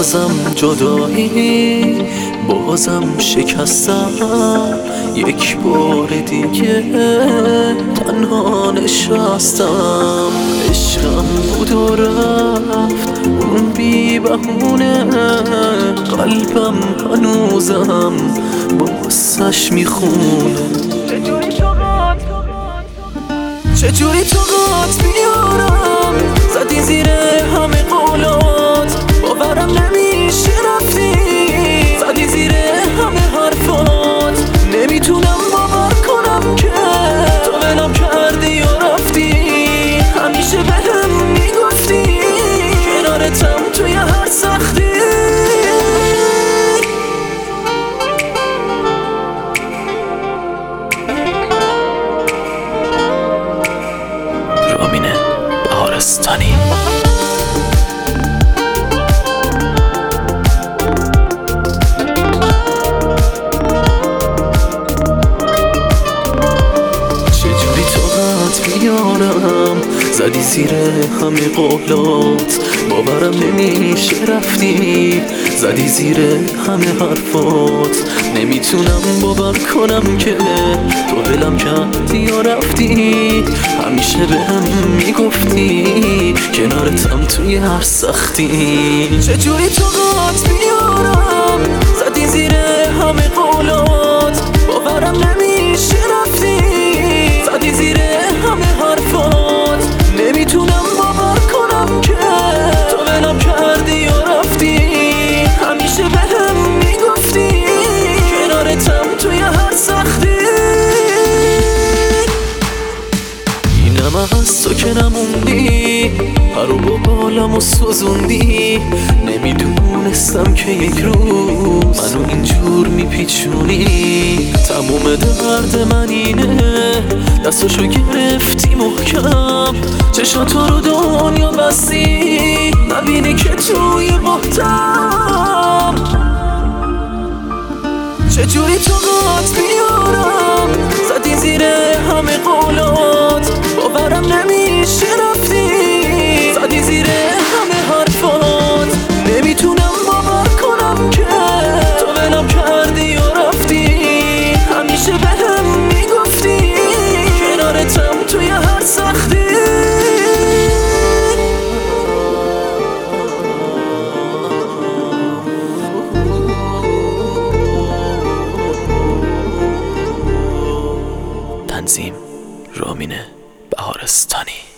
بازم جدایی، بازم شکستم، یک بار دیگه تنها نشستم. عشقم بود و رفت اون بی بهونه، قلبم هنوزم باسش میخونه. چجوری طاقت بیارم، زدی زیر همه قولات، باورم نمیشه رفتی، زدی زیر همه حرفات. نمیتونم باور کنم که تو ولم کردی و رفتی، همیشه بهم میگفتی کنارتم توی هر سختی. رامین بهارستانی. چجوری طاقت بیارم، زدی زیر همه قولات، باورم نمیشه رفتی، زدی زیر همه حرفات. نمیتونم باور کنم که تو ولم کردی یا رفتی، همیشه بهم میگفتی کنارتم توی هر سختی. چجوری طاقت بیارم، زدی زیر همه قولات، باورم نمیشه رفتی، زدی زیر همه حرفات. نمیتونم باور کنم که تو ولم کردی یا رفتی، همیشه بهم میگفتی کنارتم توی هر سختی. اینم از تو که نموندی، پر و بالامو سوزوندی. نمیدونستم که یک روز منو اینجور میپیچونی. تموم درد من اینه، دستاشو گرفتی محکم، چشاتو رو دنیا بستی، نبینی که توی بحتم. چجوری طاقت بیارم، زدی زیر همه قولات، باورم نمیشه رفتی، زدی زیر همه حرفات. نمیتونم باور کنم که تو ولم کردی و رفتی، همیشه بهم میگفتی کنارتم توی هر سختی. تنظیم رامین بهارستانی.